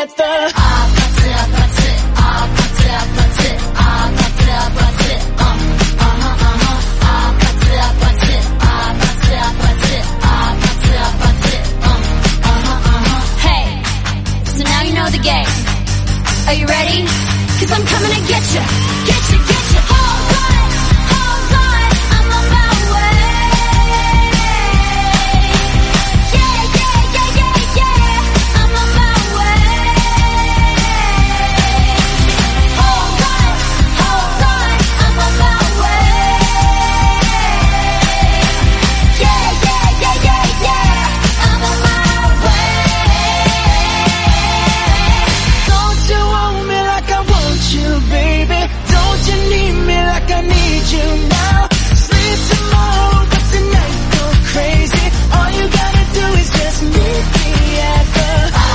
at the Hey, so now you know the game. Are you ready? 'Cause I'm coming to get you, get you, get you. Hold on, I'm on my way. Yeah, yeah, yeah, yeah, yeah, I'm on my way. Hold on, I'm on my way. Yeah, yeah, yeah, yeah, yeah, I'm on my way. Don't you want me like I want you, baby? Don't you need me like I need you now? Sleep tomorrow, but tonight go crazy. All you gotta do is just meet me at the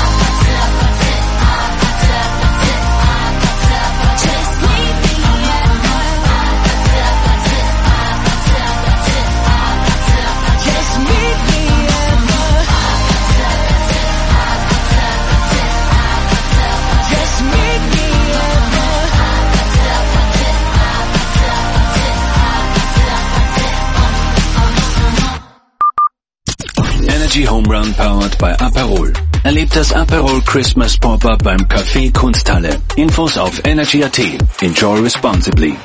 just meet me at the just meet me at the just meet me at the Energy Home Run powered by Aperol. Erlebt das Aperol Christmas Pop-Up beim Café Kunsthalle. Infos auf Energy.at. Enjoy responsibly.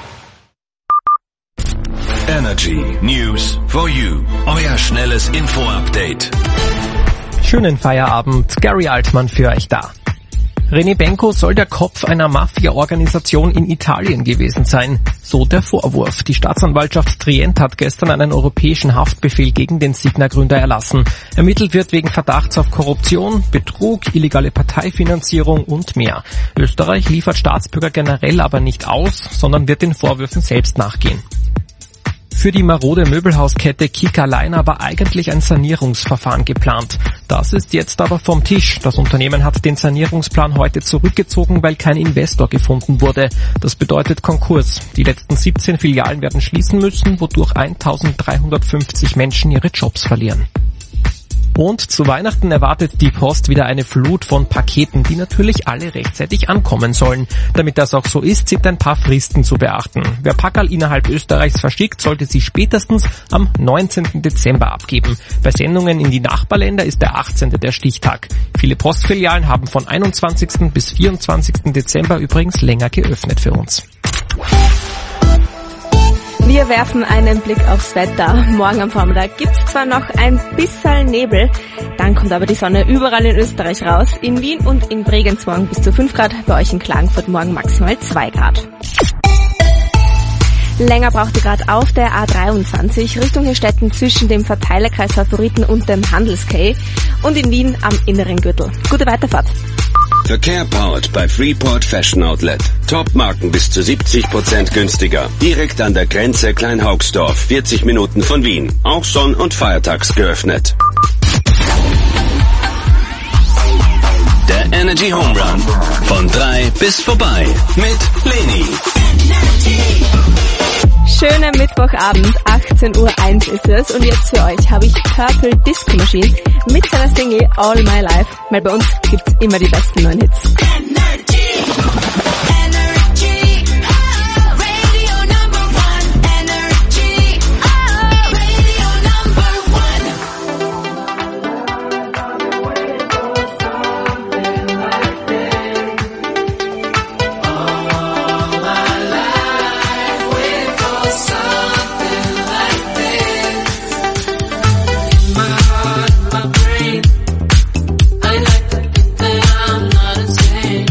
Energy News for you. Euer schnelles Info-Update. Schönen Feierabend, Gary Altmann für euch da. René Benko soll der Kopf einer Mafia-Organisation in Italien gewesen sein. So der Vorwurf. Die Staatsanwaltschaft Trient hat gestern einen europäischen Haftbefehl gegen den Signa-Gründer erlassen. Ermittelt wird wegen Verdachts auf Korruption, Betrug, illegale Parteifinanzierung und mehr. Österreich liefert Staatsbürger generell aber nicht aus, sondern wird den Vorwürfen selbst nachgehen. Für die marode Möbelhauskette Kika Leiner war eigentlich ein Sanierungsverfahren geplant. Das ist jetzt aber vom Tisch. Das Unternehmen hat den Sanierungsplan heute zurückgezogen, weil kein Investor gefunden wurde. Das bedeutet Konkurs. Die letzten 17 Filialen werden schließen müssen, wodurch 1350 Menschen ihre Jobs verlieren. Und zu Weihnachten erwartet die Post wieder eine Flut von Paketen, die natürlich alle rechtzeitig ankommen sollen. Damit das auch so ist, sind ein paar Fristen zu beachten. Wer Packerl innerhalb Österreichs verschickt, sollte sie spätestens am 19. Dezember abgeben. Bei Sendungen in die Nachbarländer ist der 18. der Stichtag. Viele Postfilialen haben von 21. bis 24. Dezember übrigens länger geöffnet für uns. Wir werfen einen Blick aufs Wetter. Morgen am Vormittag gibt's zwar noch ein bisschen Nebel, dann kommt aber die Sonne überall in Österreich raus. In Wien und in Bregenz morgen bis zu 5 Grad, bei euch in Klagenfurt morgen maximal 2 Grad. Länger braucht ihr gerade auf der A23 Richtung Hirstetten zwischen dem Verteilerkreis Favoriten und dem Handelskay und in Wien am inneren Gürtel. Gute Weiterfahrt. Verkehr powered bei Freeport Fashion Outlet. Top-Marken bis zu 70% günstiger. Direkt an der Grenze Kleinhaugsdorf, 40 Minuten von Wien. Auch sonn- und feiertags geöffnet. Der Energy Home Run. Von 3 bis vorbei. Mit Leni. Schöner Mittwochabend, 18:01 Uhr ist es und jetzt für euch habe ich Purple Disco Machine mit seiner Single All My Life, weil bei uns gibt's immer die besten neuen Hits. I like the bit that I'm not insane.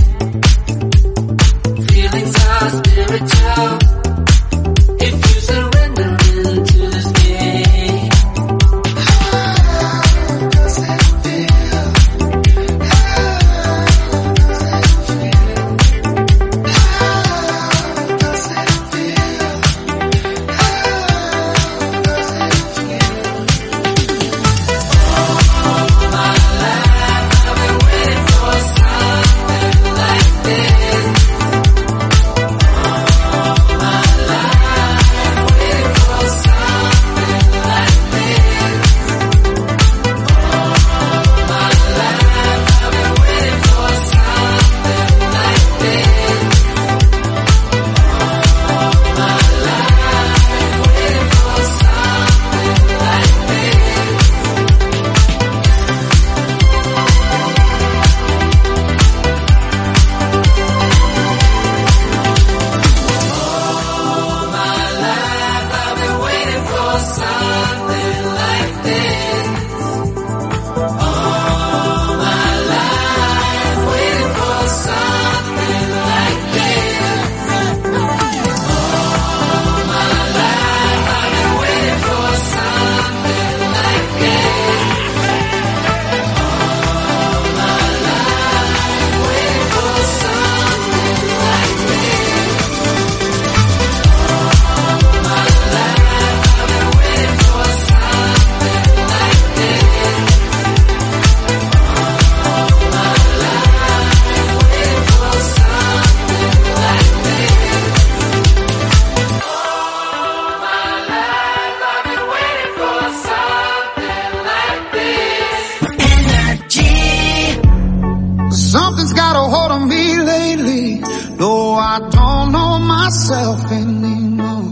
Something's got a hold on me lately. No, I don't know myself anymore.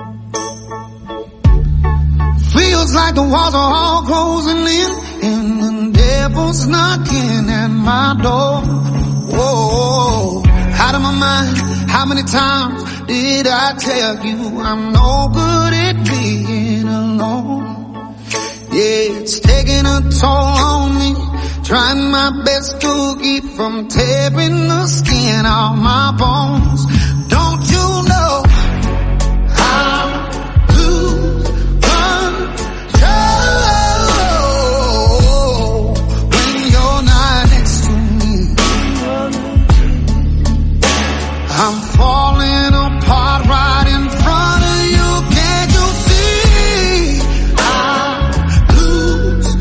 Feels like the walls are all closing in, and the devil's knocking at my door. Whoa, out of my mind. How many times did I tell you I'm no good at being alone? Yeah, it's taking a toll on me. Trying my best to keep from tearing the skin off my bones. Don't you know I lose control when you're not next to me? I'm falling apart right in front of you. Can't you see? I lose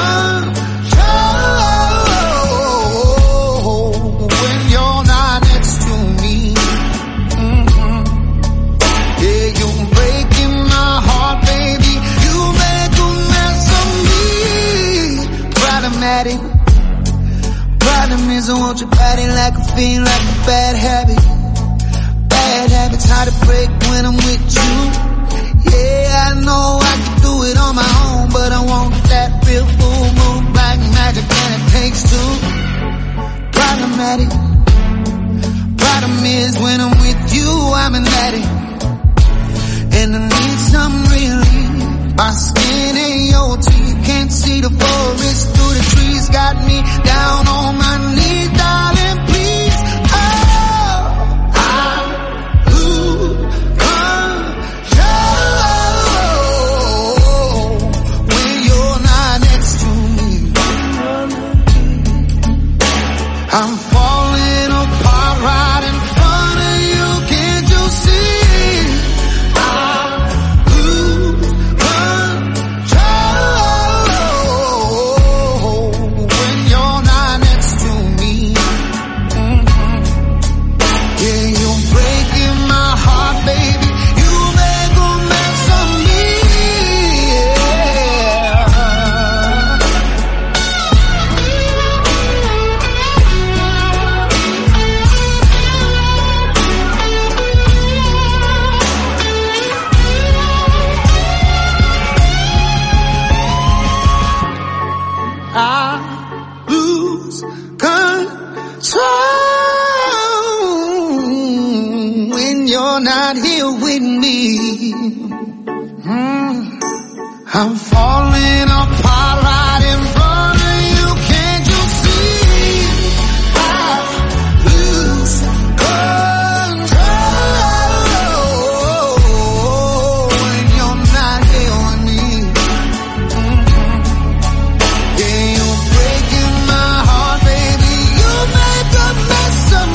control when you're not next to me. Yeah, you're breaking my heart, baby. You make a mess of me. Problematic. Problem is I want your body like a fiend, like a bad habit. Bad habits hard to break when I'm with you. Yeah, I know I can do it on my own, but I want that real full moon, black magic, and it takes two. Problematic. Problem is when I'm with you, I'm an addict, and I need some relief. My skin and your teeth, can't see the forest through the trees. Got me down on my knees, darling, please. Oh, I lose control when you're not next to me. I'm falling apart right in front of you. Can't you see? I lose control when you're not next to me. Yeah, you're breaking my heart, baby. You make a mess of me. I lose control when you're not here with me. I'm falling apart right in front of you. Can't you see? I lose control when you're not here with me. Yeah, you're breaking my heart, baby. You make a mess of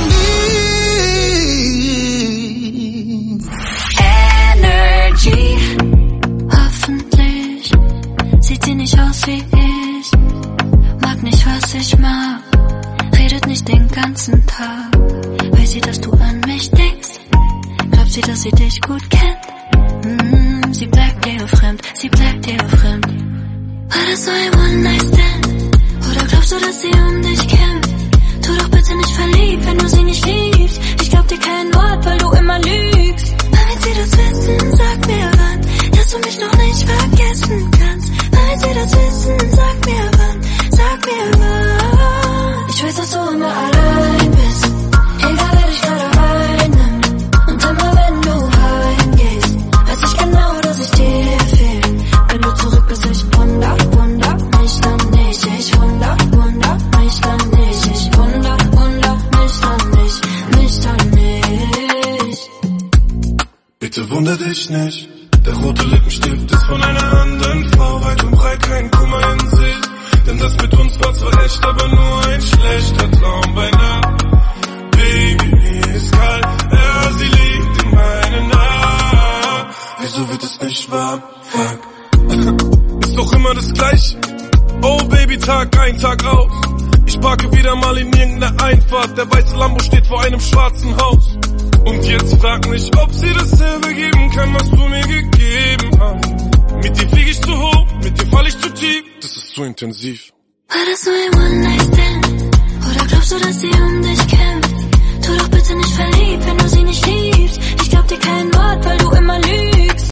me. Energy. Hoffentlich sieht sie nicht aus wie ich, mag nicht, was ich mag, redet nicht den ganzen Tag. Weiß sie, dass du an mich denkst? Glaubt sie, dass sie dich gut kennt? Sie bleibt dir fremd, sie bleibt dir fremd. War das nur ein One-Night-Stand? Oder glaubst du, dass sie um dich kämpft? Tu doch bitte nicht verliebt, wenn du sie nicht liebst. Ich glaub dir kein Wort, weil du immer lügst. Wenn sie das wissen, sag mir wann, dass du mich noch nicht vergessen kannst. Wenn sie das wissen, sag mir wann, sag mir wann. Ich weiß, dass du immer allein bist, egal wer dich gerade einnimmt. Und immer wenn du heimgehst, weiß ich genau, dass ich dir fehl. Wenn du zurück bist, ich wunder mich dann nicht. Ich wunder mich dann nicht. Ich wunder mich dann nicht, mich dann nicht. Bitte wunder dich nicht. Der rote Lippenstift ist von einer anderen Frau, weit und breit kein Kummer in Sicht. Denn das mit uns war zwar echt, aber nur ein schlechter Traum bei Nacht. Baby, mir ist kalt, ja, sie liegt in meinen Armen. Wieso wird es nicht warm? Fuck. Ist doch immer das Gleiche. Oh Baby, Tag ein, Tag aus. Ich parke wieder mal in irgendeiner Einfahrt. Der weiße Lambo steht vor einem schwarzen Haus. Und jetzt frag mich, ob sie dasselbe geben kann, was du mir gegeben hast. Mit dir flieg ich zu hoch, mit dir fall ich zu tief. Das ist zu intensiv. War das nur ein One-Night-Stand? Oder glaubst sudación.